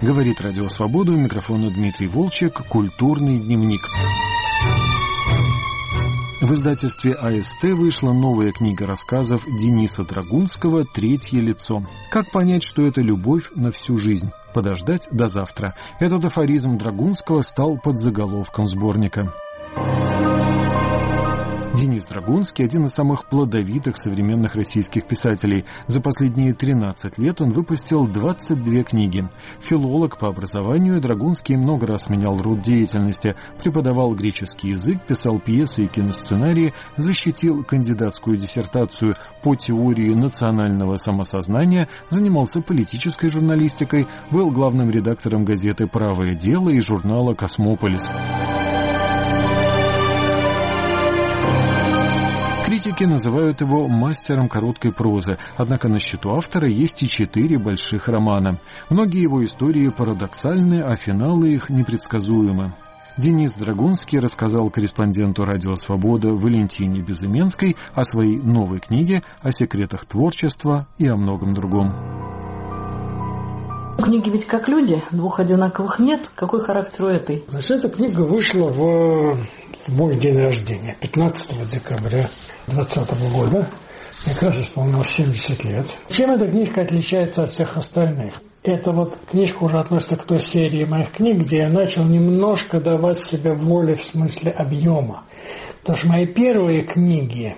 Говорит Радио Свобода, у микрофона Дмитрий Волчек, «Культурный дневник». В издательстве АСТ вышла новая книга рассказов Дениса Драгунского «Третье лицо». Как понять, что это любовь на всю жизнь? Подождать до завтра. Этот афоризм Драгунского стал подзаголовком сборника. Денис Драгунский – один из самых плодовитых современных российских писателей. За последние 13 лет он выпустил 22 книги. Филолог по образованию, Драгунский много раз менял род деятельности, преподавал греческий язык, писал пьесы и киносценарии, защитил кандидатскую диссертацию по теории национального самосознания, занимался политической журналистикой, был главным редактором газеты «Правое дело» и журнала «Космополис». Критики называют его мастером короткой прозы, однако на счету автора есть и 4 больших романа. Многие его истории парадоксальны, а финалы их непредсказуемы. Денис Драгунский рассказал корреспонденту «Радио Свобода» Валентине Безыменской о своей новой книге, о секретах творчества и о многом другом. Книги ведь как люди, двух одинаковых нет. Какой характер у этой? Значит, эта книга вышла в мой день рождения, 15 декабря 2020 года. Мне как раз исполнилось 70 лет. Чем эта книжка отличается от всех остальных? Эта вот книжка уже относится к той серии моих книг, где я начал немножко давать себе волю в смысле объема. Потому что мои первые книги,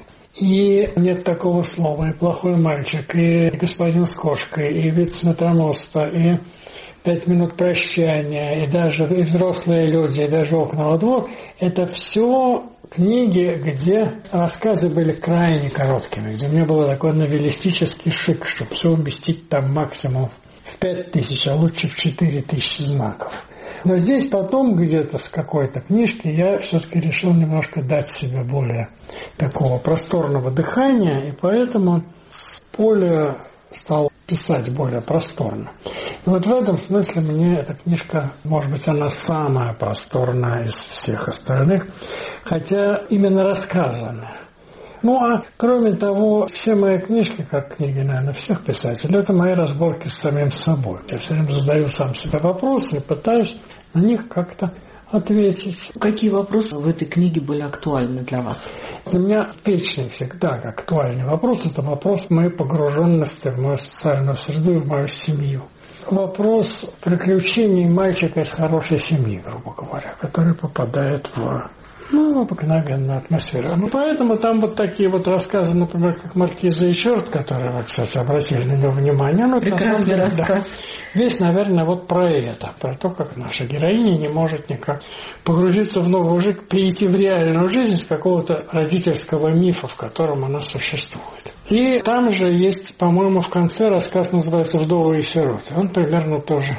и «Нет такого слова», и «Плохой мальчик», и «Господин с кошкой», и «Вид сметаноста», и «5 минут прощания», и даже «И взрослые люди», и даже «Окна во двор» — это все книги, где рассказы были крайне короткими, где у меня был такой новеллистический шик, чтобы все уместить там максимум в 5000, а лучше в 4000 знаков. Но здесь потом где-то с какой-то книжки я все-таки решил немножко дать себе более такого просторного дыхания, и поэтому с поля стал писать более просторно. И вот в этом смысле мне эта книжка, может быть, она самая просторная из всех остальных, хотя именно рассказанная. Ну, а кроме того, все мои книжки, как книги, наверное, всех писателей, это мои разборки с самим собой. Я все время задаю сам себе вопросы и пытаюсь на них как-то ответить. Какие вопросы в этой книге были актуальны для вас? Для меня вечный всегда актуальный вопрос – это вопрос моей погруженности в мою социальную среду и в мою семью. Вопрос приключений мальчика из хорошей семьи, грубо говоря, который попадает в обыкновенную атмосферу. Поэтому там вот такие вот рассказы, например, как «Маркиза и черт», которые вы, кстати, обратили на него внимание. Прекрасный рассказ. Весь, наверное, вот про это, про то, как наша героиня не может никак погрузиться в новую жизнь, прийти в реальную жизнь с какого-то родительского мифа, в котором она существует. И там же есть, по-моему, в конце рассказ называется «Вдовы и сироты». Он примерно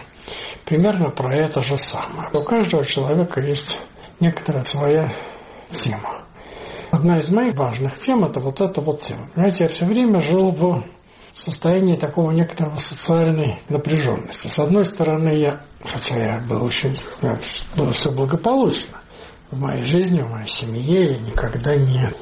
про это же самое. У каждого человека есть некоторая своя тема. Одна из моих важных тем – это вот эта вот тема. Понимаете, я все время жил в состоянии такого некоторого социальной напряженности. С одной стороны, было все благополучно в моей жизни, в моей семье, я никогда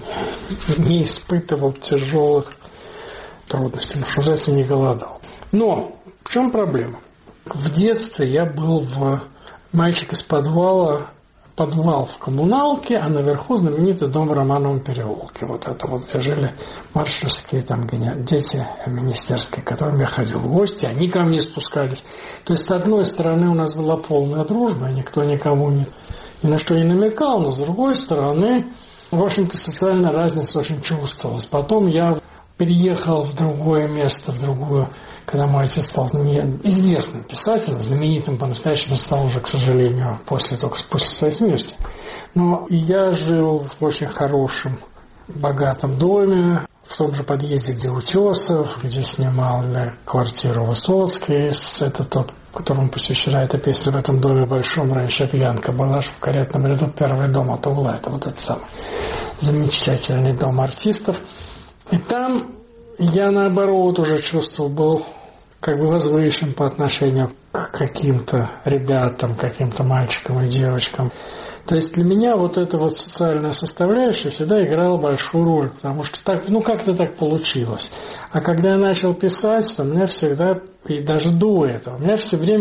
не испытывал тяжелых трудностей, что называется, не голодал. Но в чем проблема? В детстве я был мальчик из подвал в коммуналке, а наверху знаменитый дом в Романовом переулке. Вот это вот, где жили маршальские там дети министерские, к которым я ходил в гости, они ко мне спускались. То есть, с одной стороны, у нас была полная дружба, никто никому ни на что не намекал, но с другой стороны, в общем-то, социальная разница очень чувствовалась. Потом я переехал в другое место, когда мой отец стал известным писателем, знаменитым по-настоящему стал уже, к сожалению, после своей смерти. Но я жил в очень хорошем, богатом доме, в том же подъезде, где Утесов, где снимал квартиру Высоцкий. Это тот, которому посвящена эта песня «В этом доме большом раньше пьянка была, в каретном ряду первый дом от угла». Это вот этот самый замечательный дом артистов. И там я, наоборот, уже чувствовал, был как бы возвышен по отношению к каким-то ребятам, каким-то мальчикам и девочкам. То есть для меня вот эта вот социальная составляющая всегда играла большую роль, потому что так, как-то так получилось. А когда я начал писать, то меня всегда, и даже до этого, меня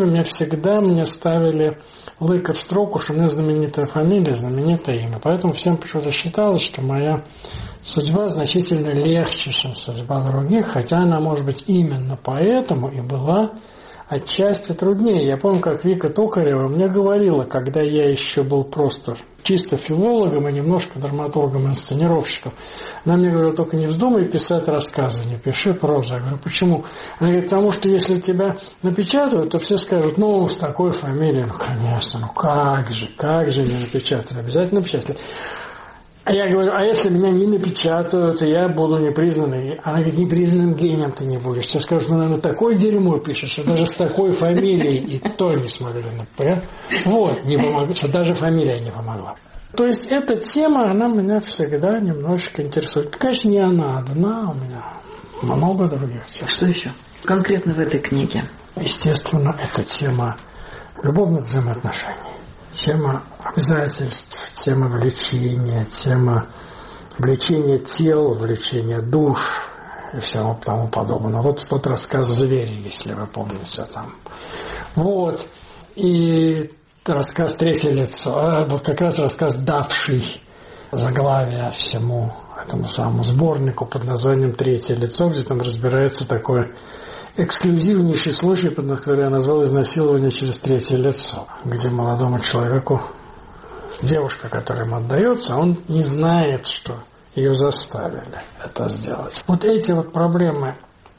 всегда ставили лыко в строку, что у меня знаменитая фамилия, знаменитое имя. Поэтому всем почему-то считалось, что моя судьба значительно легче, чем судьба других, хотя она, может быть, именно поэтому и была отчасти труднее. Я помню, как Вика Токарева мне говорила, когда я еще был просто чисто филологом и немножко драматургом-инсценировщиком. Она мне говорила: только не вздумай писать рассказы, не пиши прозу. Я говорю: почему? Она говорит: потому что если тебя напечатают, то все скажут: с такой фамилией, конечно, как же не напечатали, обязательно напечатали. А я говорю: а если меня не напечатают, и я буду непризнанный? Она говорит: непризнанным гением ты не будешь. Тебе скажут: наверное, такое дерьмо пишешь, что даже с такой фамилией и то не смогли написать. Вот, не помогла, что даже фамилия не помогла. То есть эта тема, она меня всегда немножечко интересует. Конечно, не она одна, у меня много других тем. Что еще конкретно в этой книге? Естественно, это тема любовных взаимоотношений. Тема обязательств, тема влечения, тема влечения тел, влечения душ и всего тому подобного. Вот тот рассказ «Звери», если вы помните там. Вот. И рассказ «Третье лицо», вот как раз рассказ «Давший», заглавие всему этому самому сборнику под названием «Третье лицо», где там разбирается такое эксклюзивнейший случай, который я назвал «Изнасилование через третье лицо», где молодому человеку, девушка, которая ему отдается, он не знает, что ее заставили это сделать. Вот эти вот проблемы,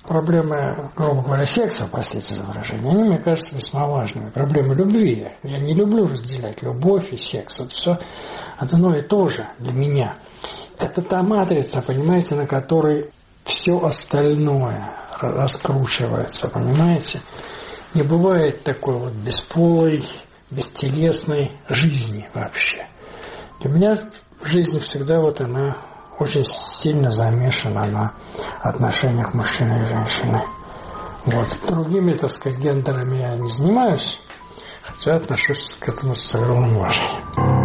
грубо говоря, секса, простите за выражение, они, мне кажется, весьма важными. Проблемы любви. Я не люблю разделять любовь и секс. Это все одно и то же для меня. Это та матрица, понимаете, на которой все остальное раскручивается, понимаете? Не бывает такой вот бесполой, бестелесной жизни вообще. Для меня жизнь всегда вот она очень сильно замешана на отношениях мужчины и женщины. Вот. Другими, так сказать, гендерами я не занимаюсь, хотя отношусь к этому с огромным уважением.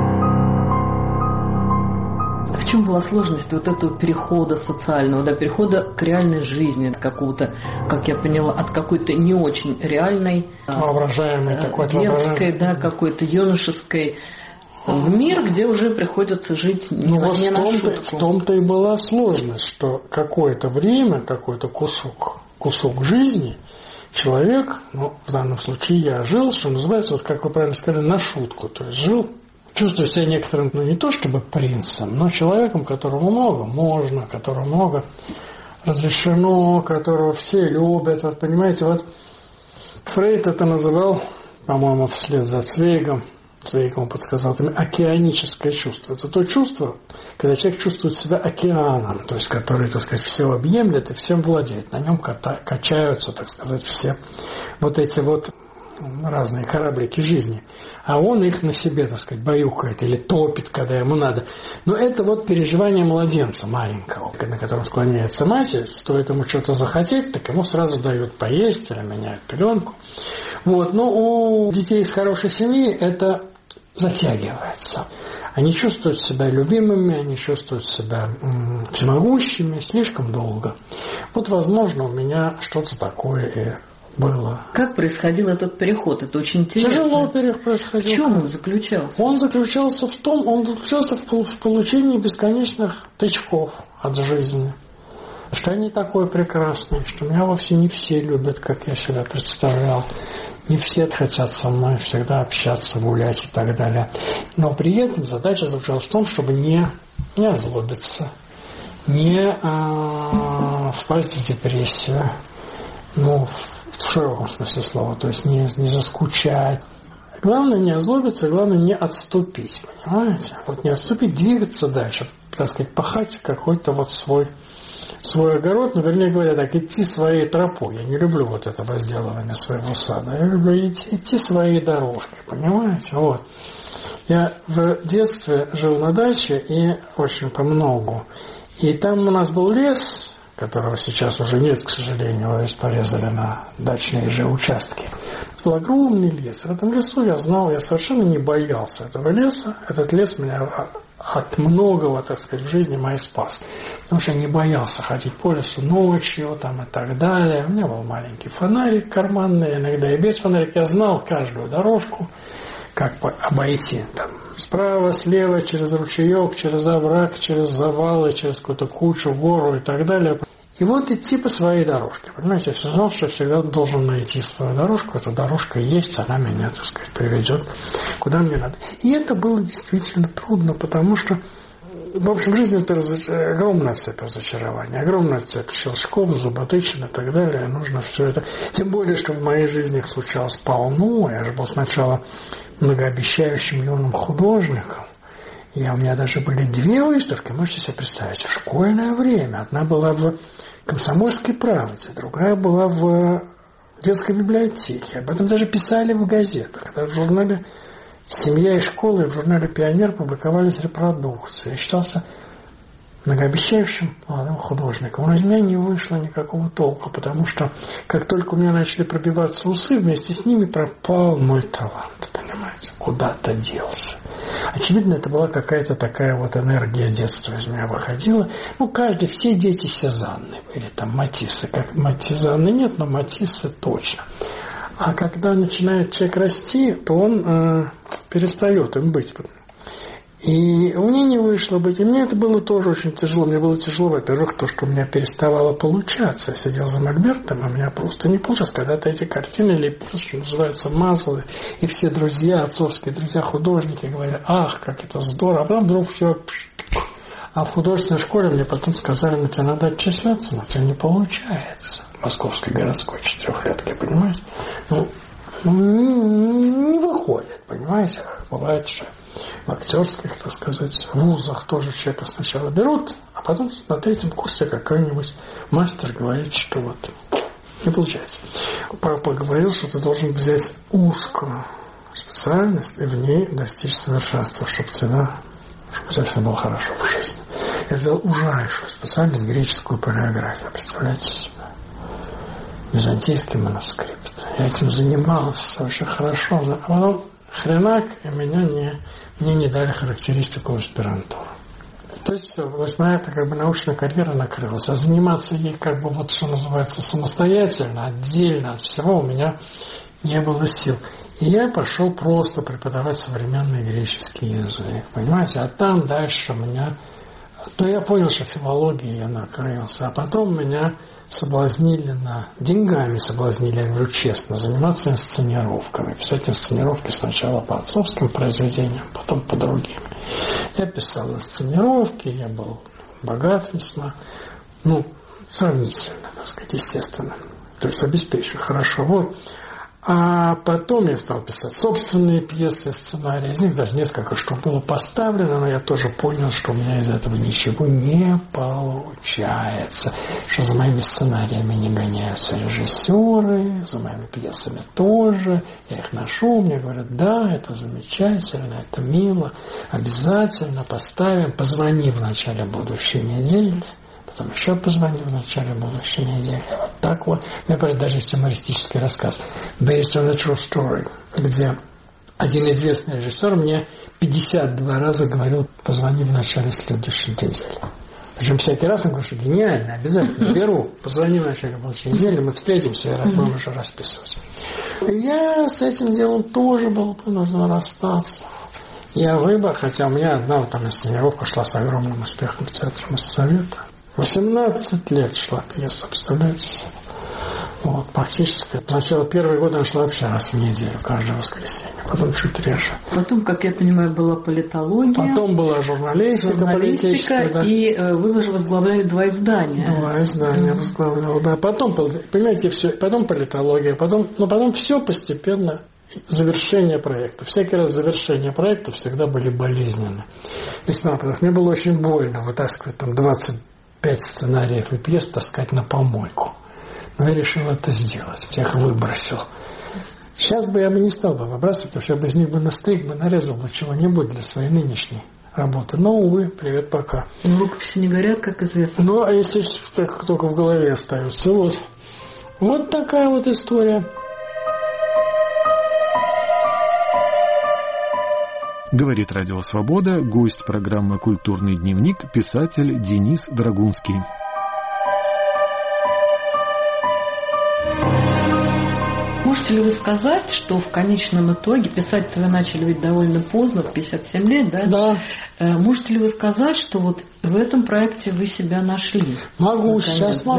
В чем была сложность вот этого перехода социального, перехода к реальной жизни, от какого-то, как я поняла, от какой-то не очень реальной, воображаемой, детской, какой-то юношеской, в мир, где уже приходится жить не на шутку. В том-то и была сложность, что какое-то время, какой-то кусок жизни человек, в данном случае я жил, что называется, вот как вы правильно сказали, на шутку, то есть жил, чувствую себя некоторым, не то чтобы принцем, но человеком, которому много можно, которому много разрешено, которого все любят. Вот понимаете, вот Фрейд это называл, по-моему, вслед за Цвейгом ему подсказал, это океаническое чувство. Это то чувство, когда человек чувствует себя океаном, то есть который, так сказать, все объемлет и всем владеет. На нем качаются, так сказать, все вот эти вот разные кораблики жизни. А он их на себе, так сказать, баюкает или топит, когда ему надо. Но это вот переживание младенца маленького, на котором склоняется мать, стоит ему что-то захотеть, так ему сразу дают поесть или меняют пеленку. Вот. Но у детей из хорошей семьи это затягивается. Они чувствуют себя любимыми, они чувствуют себя всемогущими слишком долго. Вот, возможно, у меня что-то такое и было. Как происходил этот переход? Это очень интересно. Тяжело происходил. В чем он заключался? Он заключался в получении бесконечных тычков от жизни. Что они такое прекрасное, что меня вовсе не все любят, как я себя представлял. Не все хотят со мной всегда общаться, гулять и так далее. Но при этом задача заключалась в том, чтобы не озлобиться, не впасть в депрессию, в широком смысле слова, то есть не заскучать. Главное не озлобиться, главное не отступить, понимаете? Вот не отступить, двигаться дальше, так сказать, пахать какой-то вот свой огород, вернее говоря, так, идти своей тропой. Я не люблю вот это возделывание своего сада. Я люблю идти своей дорожкой, понимаете? Вот. Я в детстве жил на даче и очень помногу. И там у нас был лес, которого сейчас уже нет, к сожалению, его порезали на дачные же участки. был огромный лес. В этом лесу я совершенно не боялся этого леса. Этот лес меня от многого, так сказать, в жизни моей спас. Потому что я не боялся ходить по лесу ночью там, и так далее. У меня был маленький фонарик карманный, иногда и без фонарика. Я знал каждую дорожку, как обойти там справа, слева, через ручеек, через овраг, через завалы, через какую-то кучу, гору и так далее. И вот идти по своей дорожке. Понимаете, я знал, что я всегда должен найти свою дорожку. Эта дорожка есть, она меня, так сказать, приведет куда мне надо. И это было действительно трудно, потому что, в общем, в жизни огромная цепь разочарований, огромная цепь щелчков, зуботычин и так далее. Нужно все это. Тем более, что в моей жизни их случалось полно. Я же был сначала многообещающим юным художником. У меня даже были 2 выставки, можете себе представить, в школьное время. Одна была в «Комсомольской правде», другая была в детской библиотеке. Об этом даже писали в газетах. Даже в журнале «Семья и школа» и в журнале «Пионер» публиковались репродукции. Я считался многообещающим молодым художником. Но из меня не вышло никакого толка, потому что как только у меня начали пробиваться усы, вместе с ними пропал мой талант, понимаете, куда-то делся. Очевидно, это была какая-то такая вот энергия детства из меня выходила. Все дети Сезанны были, там Матиссы. Как Сезанны нет, но Матиссы точно. А когда начинает человек расти, то он перестает им быть. И у меня не вышло быть. И мне это было тоже очень тяжело. Мне было тяжело, во-первых, то, что у меня переставало получаться. Я сидел за мольбертом, а у меня просто не получалось. Когда-то эти картины лепил, что называется, мазал. И все друзья, отцовские друзья, художники говорили: ах, как это здорово. А потом вдруг все. А в художественной школе мне потом сказали: ну, тебе надо отчисляться, но у тебя не получается. Московской городской 4-летки, понимаете? Не выходит, понимаете? Бывает, что в актерских, так сказать, вузах тоже человека сначала берут, а потом на 3-м курсе какой-нибудь мастер говорит, что вот не получается. Папа говорил, что ты должен взять узкую специальность и в ней достичь совершенства, чтобы у тебя все было хорошо в жизни. Я взял ужасную специальность, греческую палеографию, представляете себе? Византийский манускрипт. Я этим занимался очень хорошо, а потом хренак, и мне не дали характеристику в аспирантуру. То есть все, моя научная карьера накрылась. А заниматься ей что называется, самостоятельно, отдельно от всего у меня не было сил. И я пошел просто преподавать современный греческий язык. Понимаете? А там дальше у меня... я понял, что филологией я накрылся. А потом меня деньгами соблазнили, я говорю честно, заниматься инсценировками. Писать инсценировки сначала по отцовским произведениям, потом по другим. Я писал инсценировки, я был богат весьма. Сравнительно, так сказать, естественно. То есть обеспечен хорошо. Вот. А потом я стал писать собственные пьесы, сценарии. Из них даже несколько штук было поставлено, но я тоже понял, что у меня из этого ничего не получается. Что за моими сценариями не гоняются режиссеры, за моими пьесами тоже. Я их ношу, мне говорят: да, это замечательно, это мило, обязательно поставим. Позвони в начале будущей недели. Потом еще позвонил в начале будущей недели. Вот так вот. Мне говорят, даже есть юмористический рассказ «Based on a true story», где один известный режиссер мне 52 раза говорил: позвони в начале следующей недели. Причем всякий раз он говорит, что гениально, обязательно беру. Позвони в начале будущей недели, мы встретимся и будем уже расписывать. Я с этим делом тоже был вынужден расстаться. Я выбор, хотя у меня одна инсценировка шла с огромным успехом в Театре Моссовета. 18 лет шла пьеса, представляете? Вот, практически. Сначала первый год она шла вообще раз в неделю, каждое воскресенье, потом чуть реже. Потом, как я понимаю, была политология. Потом была журналистика политическая. И вы же возглавляли 2 издания. 2 издания возглавлял, да. Потом, понимаете, все, потом политология, потом все постепенно. Завершение проекта. Всякий раз завершение проекта всегда были болезненны. Весьма, потому что мне было очень больно вытаскивать 25 сценариев и пьес, таскать на помойку. Но я решил это сделать. Всех выбросил. Сейчас бы я не стал выбрасывать, потому что я бы из них настриг, нарезал бы чего-нибудь для своей нынешней работы. Но, увы, привет, пока. Рукописи не горят, как известно. А если так только в голове остаются. Вот такая вот история. Говорит Радио Свобода, гость программы «Культурный дневник», писатель Денис Драгунский. Можете ли вы сказать, что в конечном итоге, писать-то вы начали ведь довольно поздно, в 57 лет, да? Да. Можете ли вы сказать, что вот в этом проекте вы себя нашли? Могу сказать, что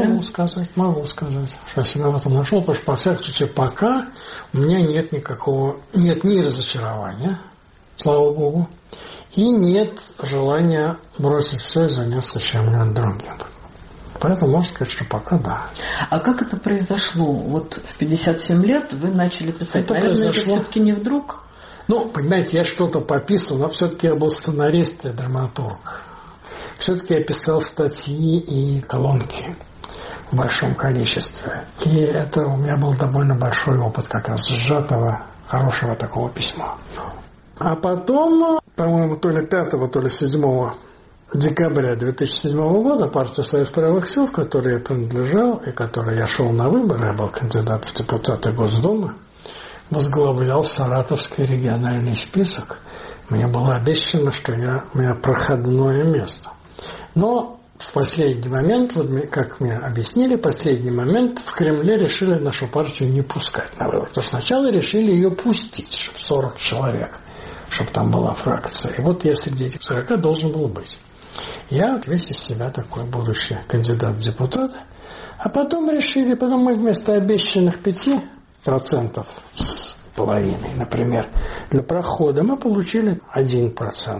я себя в этом нашел, потому что, во всяком случае, пока у меня нет ни разочарования, слава Богу, и нет желания бросить все и заняться чем-нибудь другим. Поэтому можно сказать, что пока да. А как это произошло? Вот в 57 лет вы начали писать. Это Наверное, произошло... это все-таки не вдруг? Ну, понимаете, я что-то пописывал, но все-таки я был сценарист и драматург. Все-таки я писал статьи и колонки в большом количестве. И это у меня был довольно большой опыт как раз сжатого, хорошего такого письма. А потом, по-моему, то ли 5, то ли 7 декабря 2007 года партия Союз правых сил, в которой я принадлежал и которой я шел на выборы, я был кандидат в депутаты Госдумы, возглавлял Саратовский региональный список. Мне было обещано, что у меня проходное место. Но в последний момент, вот как мне объяснили, последний момент в Кремле решили нашу партию не пускать на выборы. То сначала решили ее пустить, чтобы 40 человек, чтобы там была фракция. И вот я среди этих 40 должен был быть. Я весь из себя такой будущий кандидат в депутаты. А потом мы вместо обещанных 5% с половиной, например, для прохода, мы получили 1%.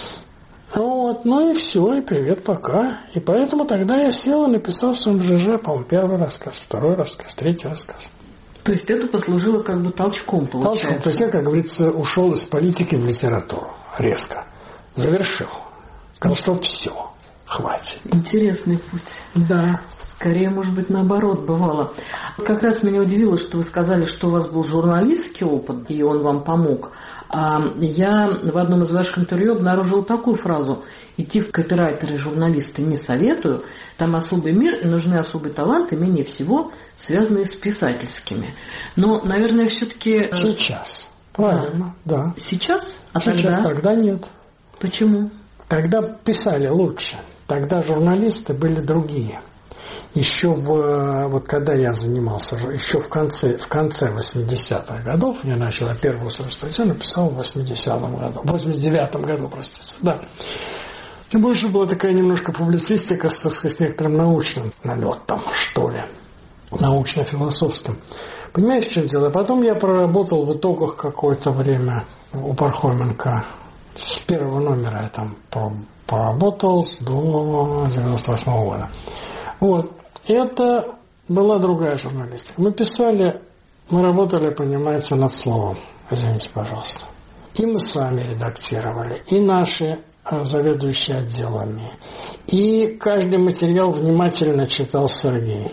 Вот, ну и все, и привет, пока. И поэтому тогда я сел и написал в своем ЖЖ, по-моему, 1 рассказ, 2 рассказ, 3 рассказ. То есть это послужило как бы толчком, получается? Толчком. То есть я, как говорится, ушел из политики в литературу резко. Завершил. Сказал, что все, хватит. Интересный путь. Да. Скорее, может быть, наоборот бывало. Как раз меня удивило, что вы сказали, что у вас был журналистский опыт, и он вам помог. А я в одном из ваших интервью обнаружила такую фразу: идти в копирайтеры и журналисты не советую, там особый мир и нужны особые таланты, менее всего связанные с писательскими. Но, наверное, все-таки... Сейчас. Правильно, да. Сейчас? А сейчас, тогда нет. Почему? Тогда писали лучше. Тогда журналисты были другие. Еще вот когда я занимался, еще в конце 80-х годов, я начал первую свою статью, написал в 89-м году, простите, да. Тем больше была такая немножко публицистика, с некоторым научным налетом, что ли, научно-философским. Понимаете, в чем дело? Потом я проработал в итогах какое-то время у Пархоменко. С первого номера я там поработал до 98 года. Вот. Это была другая журналистика. Мы работали, понимаете, над словом. Извините, пожалуйста. И мы сами редактировали, и наши заведующие отделами. И каждый материал внимательно читал Сергей.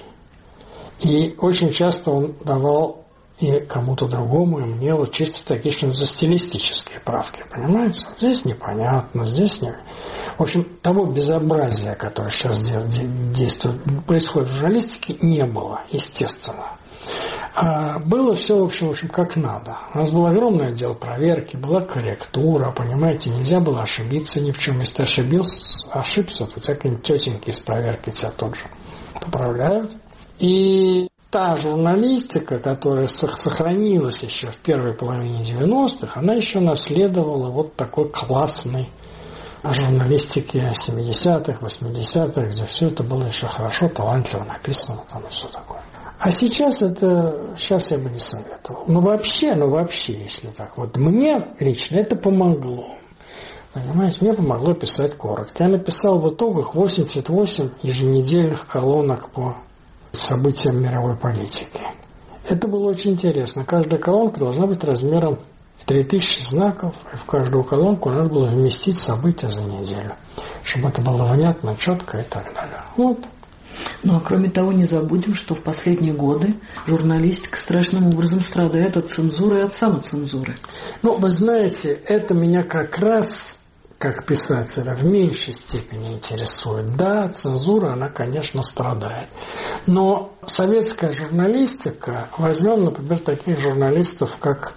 И очень часто он давал и кому-то другому, и мне вот чисто такие, что за стилистические правки, понимаете? Здесь непонятно, здесь не... В общем, того безобразия, которое сейчас происходит в журналистике, не было, естественно. А было все, в общем, как надо. У нас был огромный отдел проверки, была корректура, понимаете, нельзя было ошибиться ни в чем. Если ты ошибся, то тебя какие-нибудь тетеньки из проверки тебя тут же поправляют. И та журналистика, которая сохранилась еще в первой половине 90-х, она еще наследовала вот такой классной журналистики 70-х, 80-х, где все это было еще хорошо, талантливо написано, там и все такое. А сейчас я бы не советовал. Ну вообще, если так. Вот мне лично это помогло. Понимаете, мне помогло писать коротко. Я написал в итогах 88 еженедельных колонок по событиям мировой политики. Это было очень интересно. Каждая колонка должна быть размером в 3000 знаков, и в каждую колонку надо было вместить события за неделю, чтобы это было внятно, четко и так далее. Вот. Ну, а кроме того, не забудем, что в последние годы журналистика страшным образом страдает от цензуры и от самоцензуры. Ну, вы знаете, это меня как раз, как писателя, в меньшей степени интересует. Да, цензура, она, конечно, страдает. Но советская журналистика, возьмем, например, таких журналистов, как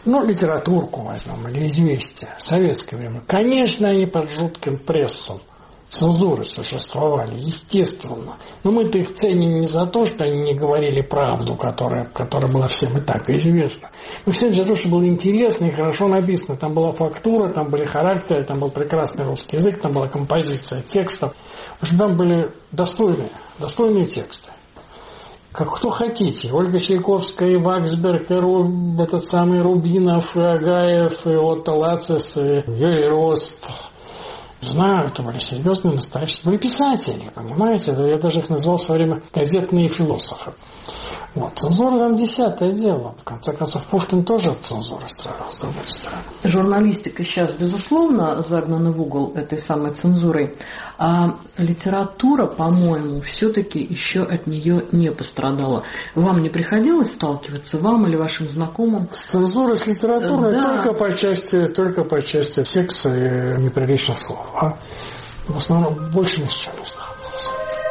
Ну, литературку возьмем, или «Известия», в советское время. Конечно, они под жутким прессом цензуры существовали, естественно. Но мы-то их ценим не за то, что они не говорили правду, которая была всем и так известна. Мы все за то, что было интересно и хорошо написано. Там была фактура, там были характеры, там был прекрасный русский язык, там была композиция текстов. В общем, там были достойные тексты. Как кто хотите. Ольга Чайковская, и Ваксберг, и этот самый Рубинов, и Агаев, и Отто Лацис, и Юрий Рост. Знаю, это были серьезные, настоящие, были писатели, понимаете? Я даже их назвал в свое время газетные философы. Вот. Цензура там десятое дело. В конце концов, Пушкин тоже от цензуры страдал, с другой стороны. Журналистика сейчас, безусловно, загнана в угол этой самой цензурой. А литература, по-моему, все-таки еще от нее не пострадала. Вам не приходилось сталкиваться, вам или вашим знакомым? С цензурой, с литературой да. только по части секса и неприличных слов. А в основном больше ни с чем не сталкивался.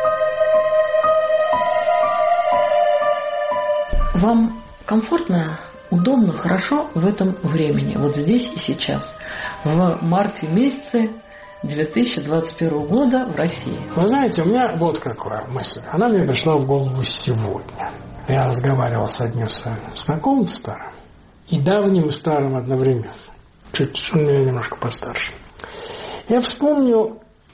Вам комфортно, удобно, хорошо в этом времени, вот здесь и сейчас, в марте месяце 2021 года в России? Вы знаете, у меня вот какая мысль. Она мне пришла в голову сегодня. Я разговаривал с одним своим знакомым старым и давним и старым одновременно. Чуть он меня немножко постарше. Я вспомнил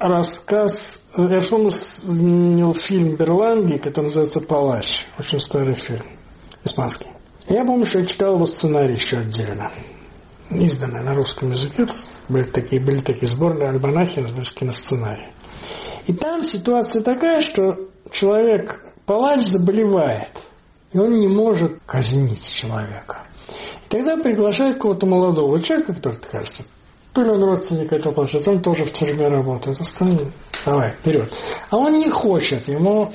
вспомнил фильм Берланги, который называется «Палач». Очень старый фильм. Испанский. Я помню, что я читал его сценарий еще отдельно. Изданный на русском языке. Были такие сборные альманахи с киносценарием. И там ситуация такая, что палач заболевает. И он не может казнить человека. И тогда приглашают какого-то молодого человека, который, кажется, то ли он родственник этого палача, он тоже в тюрьме работает. Он сказал, давай, вперед. А он не хочет. Ему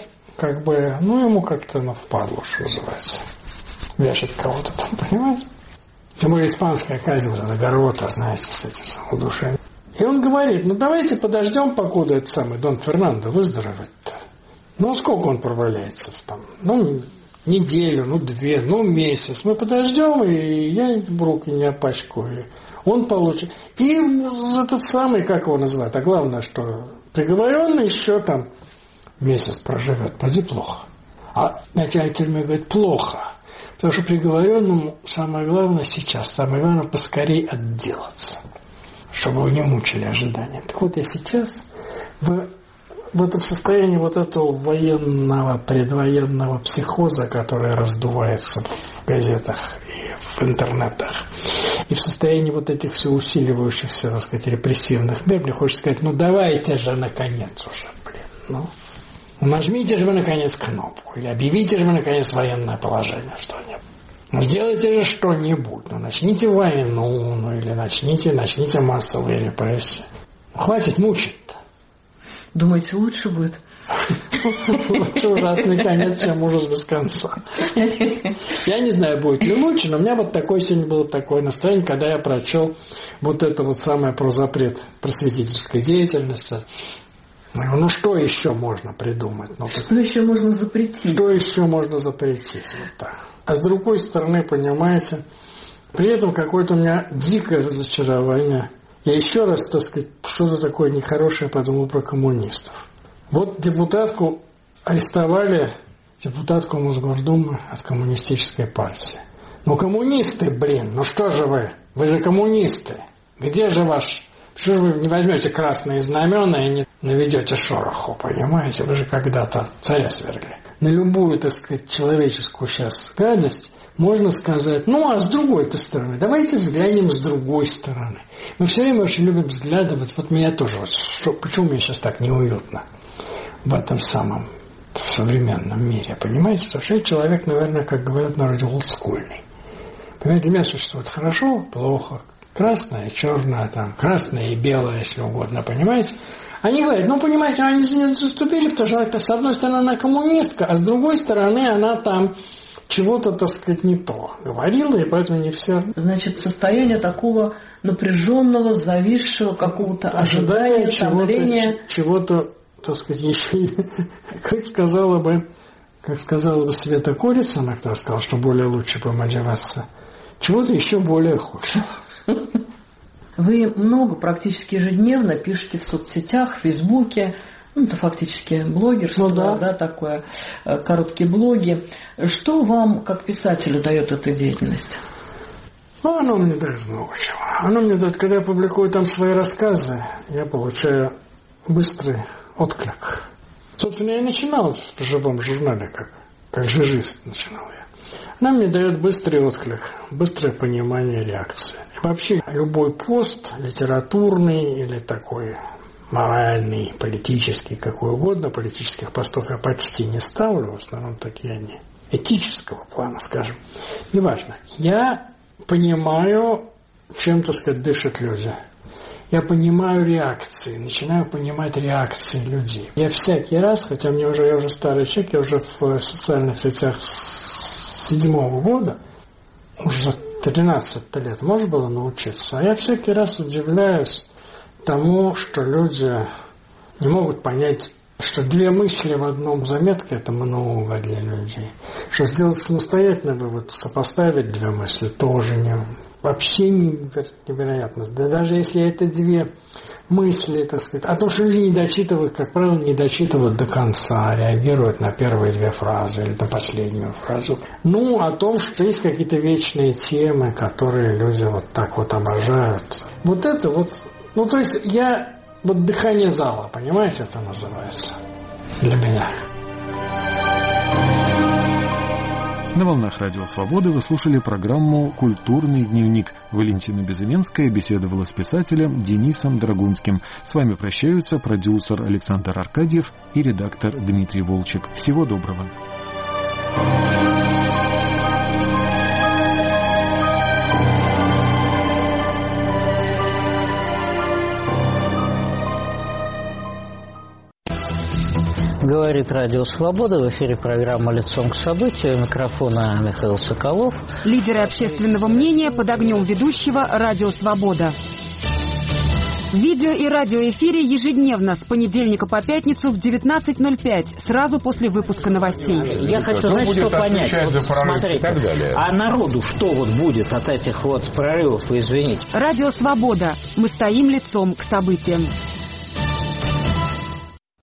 как-то впадло, что называется. Вешать кого-то там, понимаете? Тем более испанская казнь, вот эта Гаррота, знаете, с этим самоудушением. И он говорит, давайте подождем, покуда этот самый Дон Фернандо выздоровеет-то. Сколько он проваляется там? Неделю, 2, месяц. Мы подождем, и я руки не опачкаю. Он получит. И этот самый, как его называют, а главное, что приговоренный еще там месяц проживет, поди плохо. А начальник тюрьмы говорит, плохо. Потому что приговоренному самое главное поскорее отделаться, чтобы его не мучили ожидания. Так вот, я сейчас в этом состоянии вот этого военного, предвоенного психоза, который раздувается в газетах и в интернетах, и в состоянии вот этих все усиливающихся, так сказать, репрессивных мер, мне хочется сказать, давайте же наконец уже, нажмите же вы, наконец, кнопку. Или объявите же вы, наконец, военное положение. Что-нибудь. Сделайте же что-нибудь. Начните войну. Или начните массовые репрессии. Хватит мучить-то. Думаете, лучше будет? Лучше ужасный конец, чем ужас без конца. Я не знаю, будет ли лучше, но у меня сегодня было такое настроение, когда я прочел это самое про запрет просветительской деятельности. Что еще можно придумать? Что еще можно запретить? Что еще можно запретить? Вот так. А с другой стороны, понимаете, при этом какое-то у меня дикое разочарование. Я еще раз, так сказать, что-то такое нехорошее подумал про коммунистов. Вот депутатку арестовали, депутатку Мосгордумы от коммунистической партии. Коммунисты, что же вы? Вы же коммунисты. Где же ваш... Что же вы не возьмете красные знамена и не наведете шороху, понимаете? Вы же когда-то царя свергли. На любую, так сказать, человеческую сейчас гадость можно сказать, а с другой-то стороны, давайте взглянем с другой стороны. Мы все время очень любим взглядывать, меня тоже, почему мне сейчас так неуютно в этом самом в современном мире, понимаете? Потому что я человек, наверное, как говорят в народе, олдскульный. Понимаете, для меня существует хорошо, плохо, красное, черное, красное и белое, если угодно, понимаете? Они говорят, понимаете, они за нее заступили, потому что с одной стороны она коммунистка, а с другой стороны она там чего-то, так сказать, не то говорила, и поэтому не все... Значит, состояние такого напряженного, зависшего какого-то ожидания, чего-то, так сказать, еще, как сказала бы Света Корицына, которая сказала, что более лучше бы одеваться чего-то еще более худшего. Вы много, практически ежедневно пишете в соцсетях, в Фейсбуке, это фактически блогерство, да, такое, короткие блоги. Что вам, как писателю, дает эта деятельность? Оно мне дает много чего. Оно мне дает, когда я публикую там свои рассказы, я получаю быстрый отклик. Собственно, я начинал в живом журнале, как жижист начинал я. Она мне дает быстрый отклик, быстрое понимание реакции. И вообще, любой пост, литературный или такой моральный, политический, какой угодно, политических постов я почти не ставлю, в основном такие они этического плана, скажем. Неважно. Я понимаю, чем, так сказать, дышат люди. Я понимаю реакции, начинаю понимать реакции людей. Я всякий раз, хотя я уже старый человек, я уже в социальных сетях с 7-го года, уже за 13 лет можно было научиться, а я всякий раз удивляюсь тому, что люди не могут понять, что две мысли в одном заметке – это много для людей. Что сделать самостоятельно вывод, сопоставить две мысли, тоже вообще невероятно. Да даже если это две мысли, так сказать. А то, что люди не дочитывают, как правило, не дочитывают до конца, реагируют на первые две фразы или на последнюю фразу. О том, что есть какие-то вечные темы, которые люди вот так вот обожают. Вот это вот... то есть я... дыхание зала, понимаете, это называется для меня. На волнах Радио Свободы вы слушали программу «Культурный дневник». Валентина Безыменская беседовала с писателем Денисом Драгунским. С вами прощаются продюсер Александр Аркадьев и редактор Дмитрий Волчек. Всего доброго. Говорит Радио Свобода. В эфире программа «Лицом к событию». У микрофона Михаил Соколов. Лидеры общественного мнения под огнем ведущего «Радио Свобода». В видео и радиоэфире ежедневно с понедельника по пятницу в 19:05, сразу после выпуска новостей. Я хочу, что понять. Смотрите, а народу что будет от этих прорывов, извините? Радио Свобода. Мы стоим лицом к событиям.